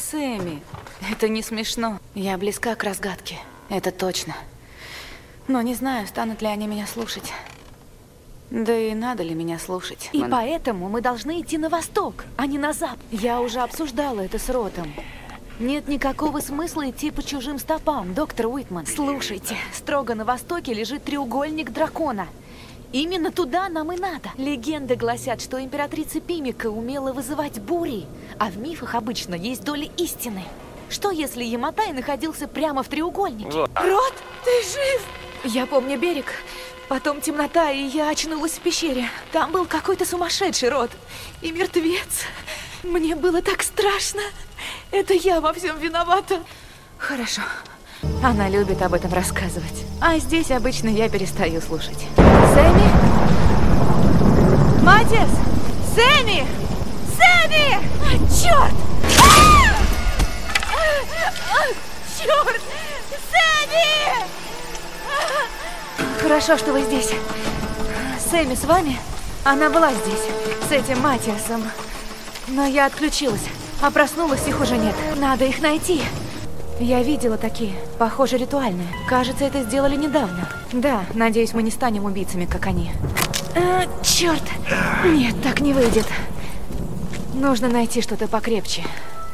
Сэмми, это не смешно. Я близка к разгадке, это точно. Но не знаю, станут ли они меня слушать. Да и надо ли меня слушать. И поэтому мы должны идти на восток, а не на запад. Я уже обсуждала это с Ротом. Нет никакого смысла идти по чужим стопам, доктор Уитман. Слушайте, строго на востоке лежит треугольник дракона. Именно туда нам и надо. Легенды гласят, что императрица Пимика умела вызывать бури, а в мифах обычно есть доля истины. Что если Яматай находился прямо в треугольнике? Рот, ты жив? Я помню берег, потом темнота, и я очнулась в пещере. Там был какой-то сумасшедший Рот и мертвец. Мне было так страшно. Это я во всем виновата. Хорошо. Она любит об этом рассказывать. А здесь обычно я перестаю слушать. Сэмми? Матис! Сэмми! Сэмми! Черт! Черт! Сэмми! Хорошо, что вы здесь. Сэмми с вами? Она была здесь, с этим Матиасом. Но я отключилась, а проснулась, их уже нет. Надо их найти. Я видела такие, похоже, ритуальные. Кажется, это сделали недавно. Да, надеюсь, мы не станем убийцами, как они. Черт! Нет, так не выйдет. Нужно найти что-то покрепче.